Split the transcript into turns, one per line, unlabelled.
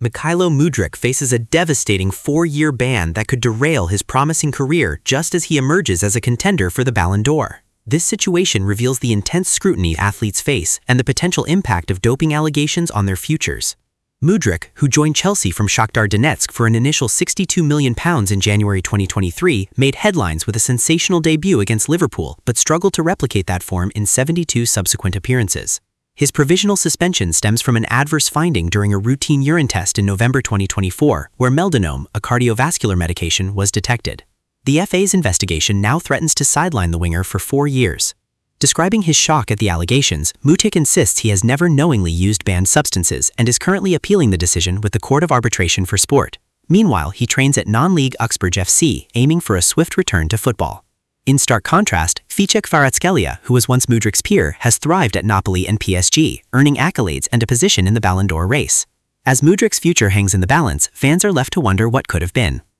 Mykhailo Mudryk faces a devastating 4-year ban that could derail his promising career just as he emerges as a contender for the Ballon d'Or. This situation reveals the intense scrutiny athletes face and the potential impact of doping allegations on their futures. Mudryk, who joined Chelsea from Shakhtar Donetsk for an initial £62 million in January 2023, made headlines with a sensational debut against Liverpool but struggled to replicate that form in 72 subsequent appearances. His provisional suspension stems from an adverse finding during a routine urine test in November 2024, where meldonome, a cardiovascular medication, was detected. The FA's investigation now threatens to sideline the winger for 4 years. Describing his shock at the allegations, Mudryk insists he has never knowingly used banned substances and is currently appealing the decision with the Court of Arbitration for Sport. Meanwhile, he trains at non-league Uxbridge FC, aiming for a swift return to football. In stark contrast, Ficek Kvaratskhelia, who was once Mudryk's peer, has thrived at Napoli and PSG, earning accolades and a position in the Ballon d'Or race. As Mudryk's future hangs in the balance, fans are left to wonder what could have been.